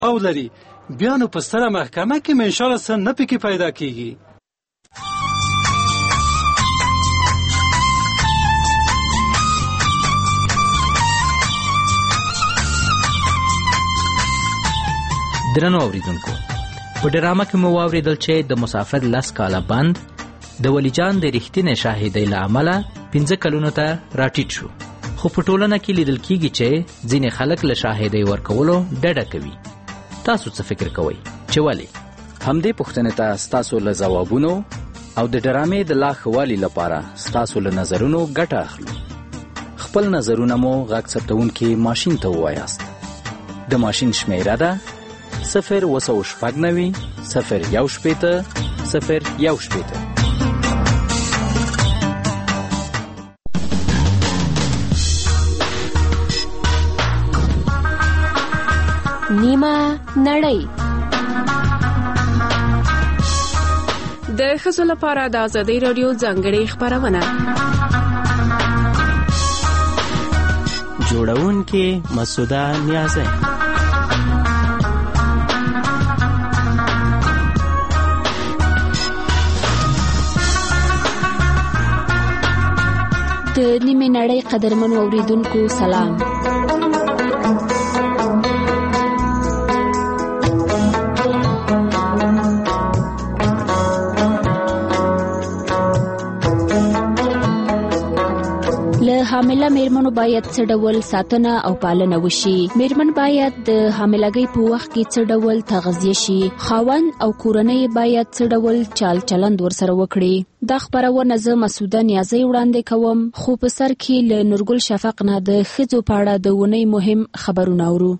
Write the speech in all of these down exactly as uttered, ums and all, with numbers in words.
او لري، بیا نو په ستره محکمه کې مې انشاءالله څه نه پکې پیدا کیږي. درنو اوریدونکو، په ډرامه کې مو واورېدل چې د مسافر لس کاله بند د ولی جان د رښتینې شاهدۍ له امله پنځه کلونو ته راټیټ شو. خو په ټولنه کې لیدل کیږي چې ځینې خلک له شاهدۍ ورکولو ډډه کوي. تاسو څه فکر کوئ چې ولې؟ همدې پوښتنې ته ستاسو له ځوابونو او د ډرامې د لا ښه والي لپاره ستاسو له نظرونو ګټه اخلو. خپل نظرونه مو غږ ثبتونکي ماشین ته ووایاست. د ماشین شمیره ده صفر اوه سوه شپږ نوي صفر یو شپېته صفر یو شپېته. نیمه نړۍ د ښځو لپاره د ازادۍ راډیو ځانګړې خپرونه. جوړونکې مسعوده نیازی. د نیمه نړۍ قدرمن اوریدونکو سلام. حامله میرمنو باید څه ډول ساتنه او پالنه وشي؟ میرمن باید د حاملګۍ په وخت کې څه ډول تغذیه شي؟ خاوند او کورنۍ باید څه ډول چال چلند ورسره وکړي؟ دا خبرونه زه مسعوده نیازی وړاندې کوم، خو په سر کې له نورګل شفق نه د ښځو په اړه د ونې مهم خبرونه اورو.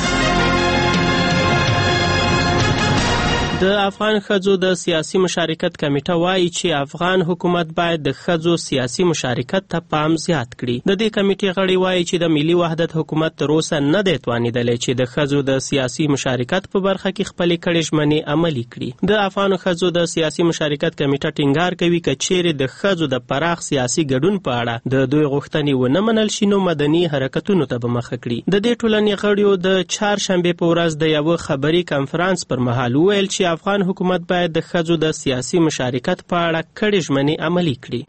د افغان ښځو د سیاسي مشارکت کمیټه وایي چې افغان حکومت باید د ښځو سیاسي مشارکت ته پام زیات کړي. د دې کمیټې غړي وایي چې د ملي وحدت حکومت تر اوسه نه دی توانیدلی چې د ښځو د سیاسي مشارکت په برخه کې خپلې کړې ژمنې عملي کړي. د افغان ښځو د سیاسي مشارکت کمیټه ټینګار کوي که چیرې د ښځو د پراخ سیاسي ګډون په اړه د دوی غوښتنې ونه منل شي نو مدني حرکتونو ته به مخه کړي. د دې ټولنې غړیو د چهارشنبې په ورځ د یوه خبري کنفرانس پر مهال وویل چې افغان حکومت باید د ښځو د سیاسي مشارکت په اړه کړې ژمنې عملي کړي.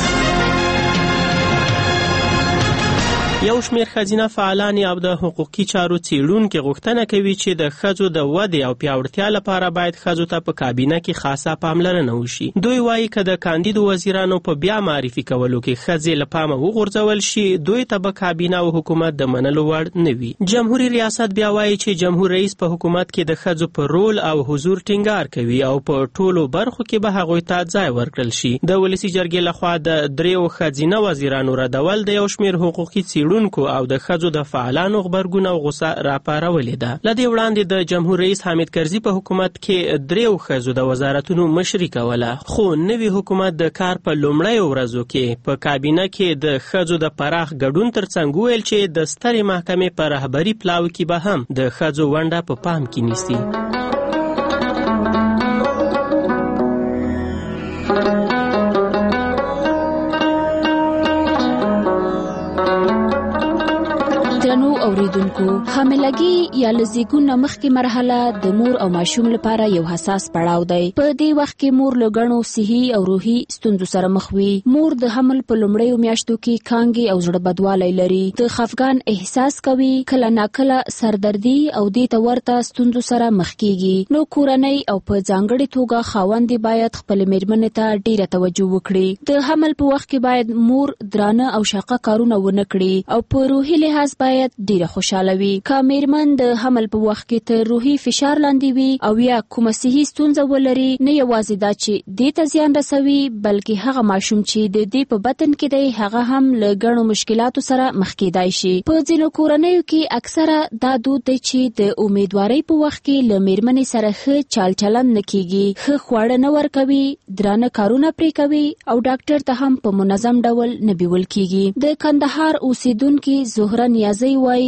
یو شمېر ښځینه فعالان او د حقوقي چارو څېړونکي غوښتنه کوي چې د ښځو د ودې او پیاوړتیا لپاره باید ښځو ته په کابینه کې خاصه پاملرنه وشي. دوی وایي که د کاندیدو وزیرانو په بیا معرفي کولو کې ښځې له پامه وغورځول شي دوی ته به کابینه او حکومت د منلو وړ نه وي. جمهوري ریاست بیا وایي چې جمهور رئیس په حکومت کې د ښځو په رول او حضور ټینګار کوي او په ټولو برخو کې به هغوی ته ځای ورکړل شي. د ولسي جرګې لخوا د دریو ښځینه وزیرانو ردول د یو شمېر حقوقي څېړونکو او د ښځو د فعالانو غبرګون او غوسه راپارولې ده. له دې وړاندې د جمهور رئیس حامد کرزي په حکومت کې دریو ښځو د وزارتونو مشري کوله، خو نوي حکومت د کار په لومړیو ورځو کې په کابینه کې د ښځو د پراخ ګډون ترڅنګ وویل چې د سترې محکمې په رهبري پلاو کې به هم د ښځو ونډه په پام کې نیسي. درنو اوریدونکو، حاملګي یا له زیږون نه مخکې مرحله د مور او ماشوم لپاره یو حساس پړاو دی. په دې وخت کې مور له ګڼو صحي او روحي ستونزو سره مخ وي. مور د حمل په لومړیو میاشتو کې کانګې او زړه بدوالی لري، د خفګان احساس کوي، کله ناکله سردردي او دې ته ورته ستونزو سره مخ کیږي. نو کورنۍ او په ځانګړې توګه خاوند باید خپل میرمنې ته ډیره توجه وکړي. د حمل په وخت کې باید مور درانه او شاقه کارونه ونه کړي او په روحي لحاظ باید ډیره خوشاله وي. که میرمن د حمل په وخت کې تر روحي فشار لاندې وي او یا کومه صحي ستونزه ولري، نه یوازې دا چې دې ته زیان رسوي بلکې هغه ماشوم چې د دې په بطن کې دی هغه هم له ګڼو مشکلاتو سره مخ کېدای شي. په ځینو کورنیو کې اکثره دا دود دی چې د امیدوارۍ په وخت کې له میرمنې سره ښه چال چلند نه کیږي، ښه خواړه نه ورکوي، درانه کارونه پرې کوي او ډاکټر ته هم په منظم ډول نه بیول کیږي. د کندهار اوسیدونکي زهره نیازی وایي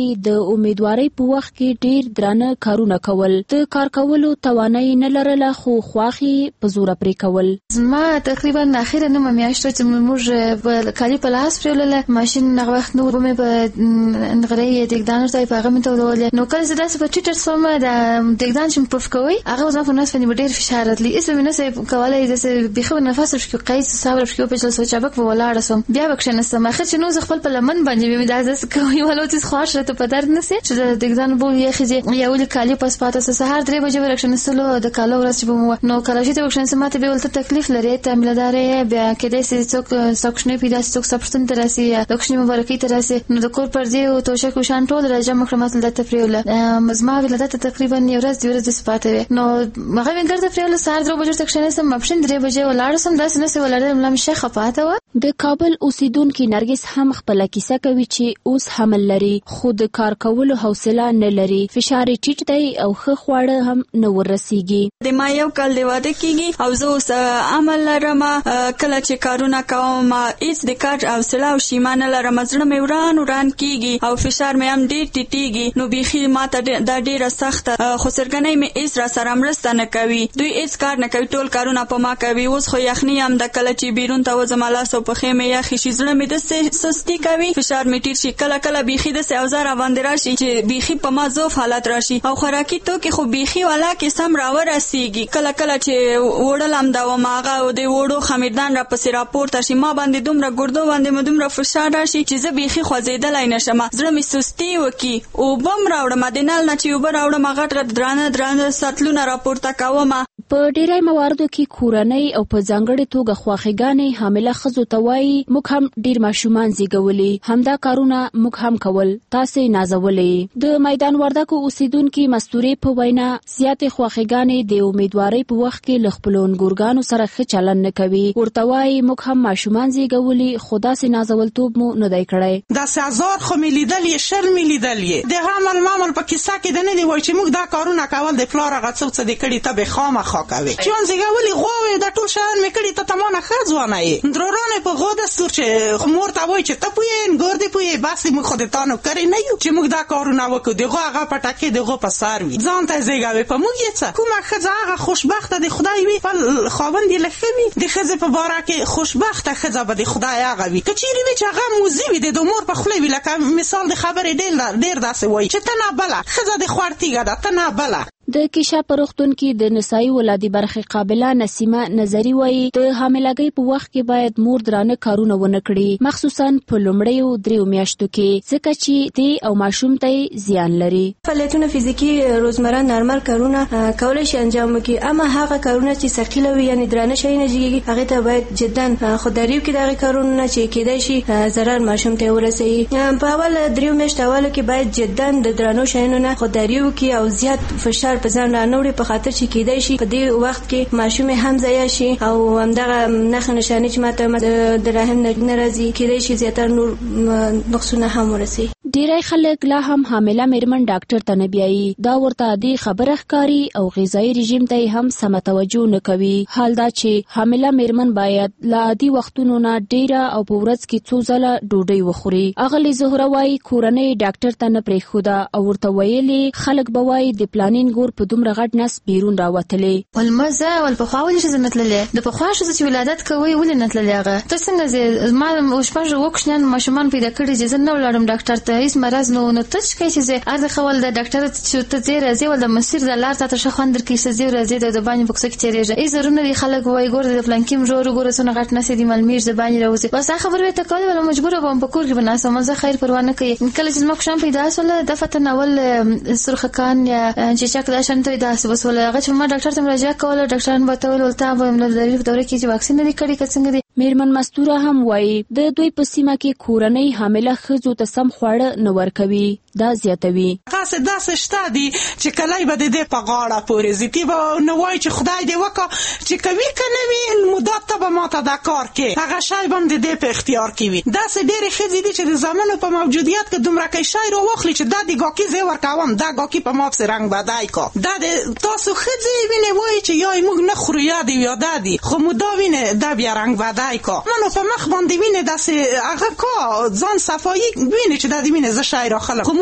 د امیدوارۍ په وخت کې ډیر درانه کارونه کول، د کار کولو توانایي نه لرله خو خواخې په زوره پرې کول. ما تقریبا اخیره نومه میاشت چې موږ کالي په لاس پرېولله، ماشین هغه وخت نو به مې په نغرۍ دګدان ورته په هغه مې تودولې، نو کله چې داسې په ټیټر سوم د دګدان چې مې پف کوئ هغه زما په نس باندې ډېر فشار راتلی، هېڅ به مې نسې کولی، داسې بیخي به نفس ورشکي قیس ساه ورشکي وپېچل سو چابک به ولاړه سوم، بیا به کښېنستم. اخر چې نو زه خپل په لمن باندې مې دا داسې کوي ولو چې خواش راته په درد نسې چې د دګدان بو یې ښځې یا ولې کالي پس پاته سه سهار درې بجې به راکښېنستلو د کالو ورځ چې به مو نو کله چې ته وکښېنستې ما ته بیا ولته تکلیف لري، تعمیله داره یې بیا کېدای سي څوک ستا کوچنۍ پیدا سي، څوک ستا پوښتنې ته راسي یا د کوچنۍ مبارکۍ ته راسي، نو د کور پردې او توشک وشان ټول راجمع کړم، ما ته دلته پرېوله. زما ولادت تقریبا یو ورځ دوې ورځې داسې پاته وې، نو هغه مې ګرده پرېوله، سهار درې بجو ته کښېنستم، ماپښین درې بجې ولاړه سم، داسې نسې ولاړم ملا مې ښه پاته وه. د کابل اوسیدونکي نرګس هم خپله کیسه کوي چې اوس حمل لري خو د کار کولو حوصله نه لري، فشار یې ټیټ دی او ښه خواړه هم نه وررسیږي. د ما یو کال د واده کېږي او زه اوس عمل لرم، کله چې کارونه کوم هېڅ د کار حوصله او شیمه نه لرم، زړه مې وران وران کېږي او فشار مې هم ډېر ټیټېږي، نو بیخي ما ته دا ډېره سخته، خو سرګنۍ مې هېڅ را سره مرسته نه کوي، دوی هېڅ کار نه کوي، ټول کارونه په ما کوي. اوس خو یخني هم د کله چې بیرون ته وځم لاس او پښې مې یخې شي، زړه مې داسې سستي کوي، فشار مې ټیټ شي، کله کله بیخي داسې اوزار باندې راشي چې بیخي په ما ضعف حالت راشي، او خوراکي توکي خو بیخي والا کې سم راورسېږي، کله کله چې وړل هم دوم هغه د وړو خمیردان راپسې راپورته شي، ما باندې دومره ګردو باندې مې دومره فشار راشي چې زه بیخي خوځېدلی نه شم، زړه مې سستي وکړي. اوبه م راوړم، د نل نه چې اوبه راوړم غټ غټ درانه درانه سطلونه راپورته کوم. په ډیری مواردو کې کورنۍ او په ځانګړې توګه خواخېګانې حامله ښځو ته وایي موږ هم ډیر ماشومان زیږولي، همدا کارونه موږ هم کول، تاسې نازولې. د میدان وردګو اوسیدونکي مستورې په وینا زیاتې خواخېګانې د امیدوارۍ په وخت کې له خپلو انګورګانو سره ښه چلند نه کوي، ورته وایي موږ هم ماشومان زیږولي خو داسې نازولتوب مو نه دی کړی. داسې ازار خو مې لیدلې، شر مې لیدلې، د حمل مامل په کیسه کې د نه دی وایي چې موږ دا کارونه کول د پلار هغه څه څه دې کړي ته به خامخا کوي، چې زیږولي غواوې دا ټول شیان مې کړي ته ته ما نه ښه ځوانه یې، درورانې په غو دستور چې مور ته وایي چې ته پوهېږې انګور دې پوهېږې، بس موږ خو د تا نوکرې نه یو چې موږ دا کارونه وکړو، د غو هغه پټکې د غو په سر وي، ځان ته یې زیږوې، په موږ یې څه. کومه ښځه هغه خوشبخته د خدای وي خپل خاوند یې له ښه وي، د ښځې په باره کې خوشبخته ښځه به د خدای هغه وي، که چیرې وي چې هغه موزي وي د مور په خوله وي، لکه مثال د خبرې ډېر داسې وایي چې ته نه بله ښځه د خوړ تیږه ده، ته نه بله. د کیشا په روغتون کې د نسایي ولادي برخې قابله نسیمه نظري وایي د حاملګۍ په وخت کې باید مور درانه کارونه ونه کړي، مخصوصا په لومړیو دریو میاشتو کې، ځکه چې دې او ماشوم ته زیان لري. فعالیتونه فزیکي روزمره نارمل کارونه کولای شي انجام وکړي، اما هغه کارونه چې ثقیله وي یعنی درانه شیونه چې هغه ته باید جدا خودداري وکړي، دغه کارونه چې کېدای شي ضرر ماشوم ته ورسوي. په اول دریو میاشتو اول کې باید جدا د درانو شیونو نه خودداري وکړي او زیات فشار په ځان رانوړي، په خاطر چې کېدای شي په دې وخت کې ماشوم هم ضایع شي او همدغه نښه نښانې چې ماته د رحم نه راځي کېدای شي زیاتره نور نقصونه هم ورسي. ډیری خلک لا هم حامله میرمن ډاکټر ته نه بیایي، دا ورته عادي خبره ښکاري او غذایي رژیم ته هم سمه توجه نه کوي. حال دا چې حامله میرمن باید له عادي وختونو نه ډیره او په ورځ کې څو ځله ډوډۍ وخوري. اغلې زهره وایي کورنۍ ډاکټر ته نه پرېښوده او ورته ویلې خلک به وایي د پلانین ګور په دومره غټ نس بیرون راوتلې. ولمزه ول پخوا ولې چې زه نه تللې، د پخوا ښځه چې ولادت کوي ولې نه تللې، هغه ته څنګه ځې؟ ما شپږ اووه کوچنیان ماشومان پیدا کړي چې زه نه ولاړم ډاکټر ته، هېڅ مرض نه و، نو ته چې کوې چې زه هر دغه ول د ډاکټر چې ته ځې راځې ول د مسیر د لار تا ته ښه خوند درکوي چې ځې راځې د د باندې په کوڅه کې تېرېږه، هېڅ ضرور نه دي. خلک وایي ګوره د فلانکي ورور ګوره څونه غټ نس یې دي ملمېږي د باندې راوځي، بس دا خبرې ته کولې ولا مجبوره به وم په کور کې به ناسته وم، زه خیر پروا نه کوي. کله چې زما کوچنیان پیدا شول دفتن اول سرخکان یا چیچک دا شان ته داسې بس ول هغه چې ما ډاکټر ته مراجعه کوله، ډاکټران به ته ویل ولته به یم د دورې په دوره کې چې واکسین نه دي کړي که څنګه دي. میرمن مستوره هم وایي د دوی په سیمه کې کورنۍ حامله ښځو ته سم خواړه نه ورکوي، دا زیاتوي. هغسې داسې شته دي چې کلی به د دې په غاړه پورې ځي، تی به نه وایي چې خدای دې وکړه چې کوي که نه وي مدت ته به ما ته دا کار کې هغه شی به هم د دې په اختیار کې وي. داسې ډېرې ښځې دي چې د زامنو په موجودیت کې دومره کوي شی راواخلي چې دا د ګاکي زه ورکوم، دا ګاکي په ما پسې رنګ بدی کا، دا د تاسو ښځې وینې وایي چې یا موږ نه خورو یا دې یا دا دي، خو مودا وینې دا بیا رنګ بدی کا، منو په مخ باندې وینې داسې هغه کا ځان صفایي وینې چې دا د وینې زه شی راخلم، خو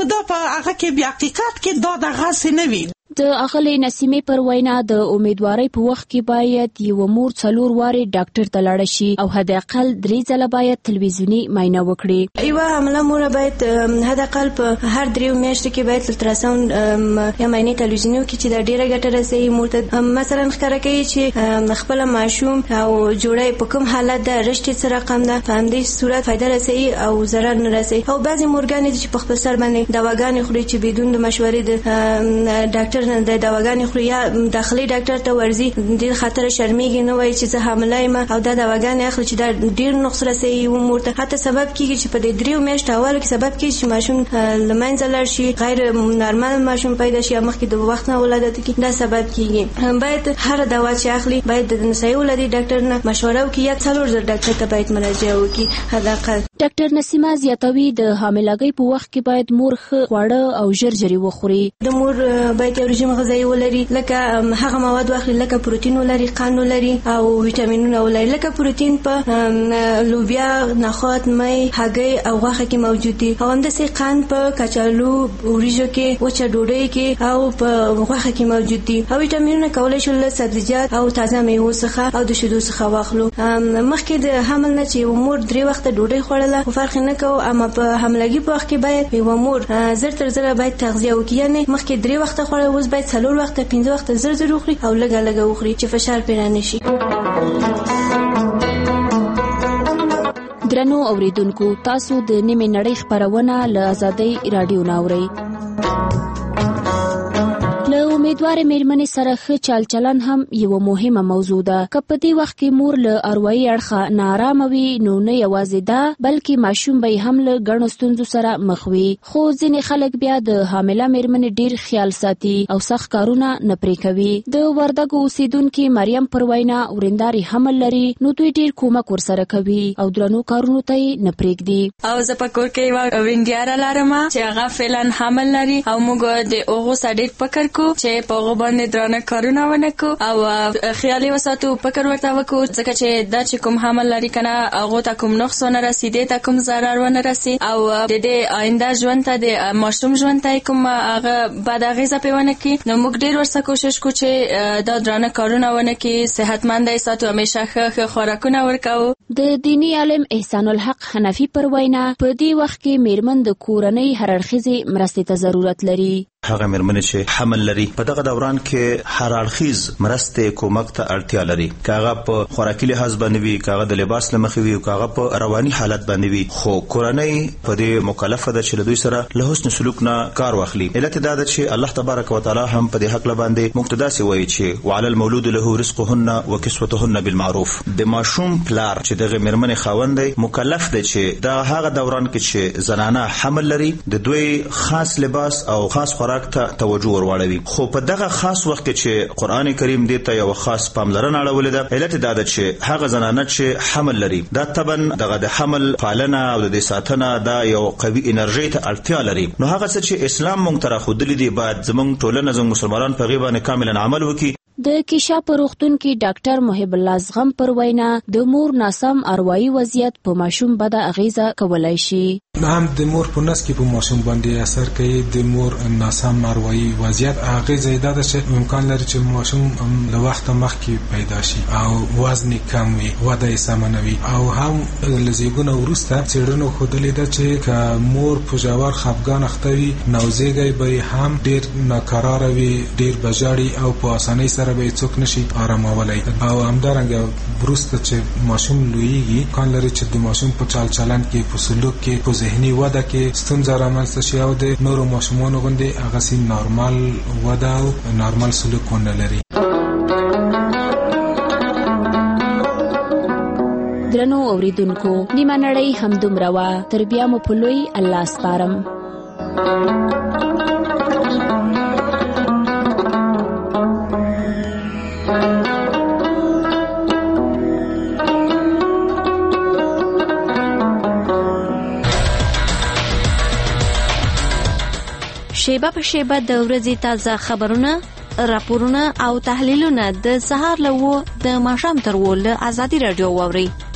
نو دا په هغه کې بیا حقیقت کې دا دغسې نه وي. د اغلې نسیمې پر وینا د امیدوارۍ په وخت کې باید یو مور څلور وارې ډاکټر ته لاړه شي او حداقل درې ځله باید تلویزیوني معاینه وکړي. یوه حامله مور باید حداقل په هر دریو میاشتو کې باید الټراساوند یا معاینې تلویزیوني وکړي چې دا ډېره ګټه رسوي مور ته. مثلا ښکاره کوي چې خپله ماشوم او جوړه په کوم حالت ده، رشتې څه رقم ده، په همدې صورت فایده رسوي او ضرر نه رسوي. او بعضې مورګانې دي چې په خپل سر باندې دواګانې خوري چې بدون د مشورې د ډاکټر د دواګانې خوري یا داخلي ډاکټر ته ورځي، د خطر شرمېږي نه وایي چې زه حامله یم او دا دواګانې اخلي چې دا ډېر نقص رسوي یوه مور ته. حتی سبب کېږي چې په دې دریو میاشتو اولو کې سبب کېږي چې ماشوم له منځه لاړ شي، غیر نارمل ماشوم پیدا شي یا مخکې د وخت نه ولادت کېږي. دا سبب کېږي. باید هره دوا چې اخلي باید د نسایي ولادي ډاکټر نه مشوره وکړي یا څلور ځل ډاکټر ته باید مراجعه وکړي حداقل. ډاکټر نسیمه زیاتوي د حاملګۍ په وخت کې باید مور ښه خواړه او ژر ژرې وخوري. د مور باید یو رژیم غذایي ولري، لکه هغه مواد واخلي لکه پروتین ولري، قند ولري او ویټامینونه ولري. لکه پروتین په لوبیا، نخود، مۍ، هګۍ او غوښه کې موجود دي، او همداسې قند په کچالو، وریژو کې، وچه ډوډۍ کې او په غوښه کې موجود دي. او ویټامینونه کولی شو له سبزیجات او تازه میوو څخه او د شیدو څخه واخلو. مخکې د حمل نه چې یوه مور درې وخته ډوډۍ خوړله خو فرق نه کوو، اما په حملګي په وخت کې باید یوه مور زر تر زره باید تغذیه وکړي، یعنې مخکې درې وخته خوړل اوس باید څلور وخته پنځه وخته زر زر وخوري او لږه لږه وخوري چې فشار پرې رانشي. درنو اوریدونکو، تاسو د نیمې نړۍ خپرونه له آزادۍ راډیو نه اورئ. له امیدوارې میرمنې سره ښه چال چلن هم یوه مهمه موضوع ده. که په دې وخت کې مور له اروایي اړخه ناارامه وي نو نه یوازې ده بلکې ماشوم به یې هم له ګڼو ستونزو سره مخ وي. خو ځینې خلک بیا د حامله میرمنې ډېر خیال ساتي او سخت کارونه نه پرې کوي. د وردګو اوسیدونکي مریم پر وینا ورېندارې حمل لري نو دوی ډېر کومک ورسره کوي او درنو کارونو ته یې نه پرېږدي. او زه په کور کې یوه ورېنداره لرم چې هغه فعلا حمل لري او موږ د هغو سره ډېر فکر کوو چې په هغو باندې درانه کارونه ونه کړو او خیال یې وساتو، فکر ورته وکړو، ځکه چې دا چې کوم حمل لري که نه هغو ته کوم نقص ونه رسي، دې ته کوم ضرر ونه رسي او د دې آینده ژوند ته د ماشوم ژوند ته کوم هغه بد اغېزه پرې ونه کړي. نو موږ ډېر ورسره کوشش کوو چې دا درانه کارونه ونه کړي، صحتمنده یې ساتو، همیشه ښه ښه خوراکونه ورکوو. د دیني عالم احسان الحق حنفي پر وینا په دې وخت کې میرمن د کورنۍ هر اړخیزې مرستې ته ضرورت لري. هغه مېرمنې چې حمل لري په دغه دوران کې هر اړخیز مرستې کومک ته اړتیا لري، که هغه په خوراکي لحاظ باندې وي، که هغه د لباس له مخې وي، که هغه په رواني حالت باندې وي. خو کورنۍ په دې مکلفه ده چې له دوی سره له حسن سلوک نه کار واخلي. علت دا ده چې الله تبارک وتعالی هم په دې حق باندې موږ ته داسې وایي چې وعلى المولود له رزقهن وکسوتهن بالمعروف. د ماشوم پلار چې دغه مېرمنې خاوند دی مکلف دی چې دا هغه دوران کې چې زنانه حمل لري د دوی خاص لباس او خاص خوراک ته توجه ورواړوي. خو په دغه خاص وخت کې چې قران کریم دې ته یو خاص پاملرنه اړولې ده، علت دا ده چې هغه زنانه چې حمل لري دا طبعا دغه د حمل پالنه او د ساتنه دا یو قوي انرژي ته اړتیا لري. نو هغه څه چې اسلام مونږ ته راښودلي دي باید زمونږ ټولنه زموږ مسلمانان په هغې باندې کاملا عمل وکړي. د کیشا په روغتون کې ډاکټر محب الله زغم پر وینا د مور ناسم اروایي وضعیت په ماشوم بده اغیزه کولای شي. هم د مور په نس کې په ماشوم باندې اثر کوي. د مور ناسم اروایي وضعیت هغه زیاده ده چې امکان لري چې ماشوم له وخت مخکې پیدا شي او وزن کم وي، وده یې سمه نه وي. او هم له زیږون وروسته څېړنو ښودلې ده چې که مور په ژور خفګان اخته وي نوزیږی به هم ډېر ناقراره وي، ډېر به ژاړي او په اسانۍ سره به یې څوک نشي آرامولی. او همدارنګه وروسته چې ماشوم لویږي امکان لري چې د ماشوم په چال چلن کې، په سلوک کې، په ذهني وده کې ستونزه رامنځته شي او د نورو ماشومانو غوندې هغسې نارمل وده او نارمل سلوک ونه لري. درنو اوریدونکو، نیمه نړۍ همدومره وه، تر بیا مو په لوی الله سپارم. شیبه په شیبه د ورځې تازه خبرونه، راپورونه او تحلیلونه د سهار له اوه د ماښام تر اوه له ازادي راډیو واورئ.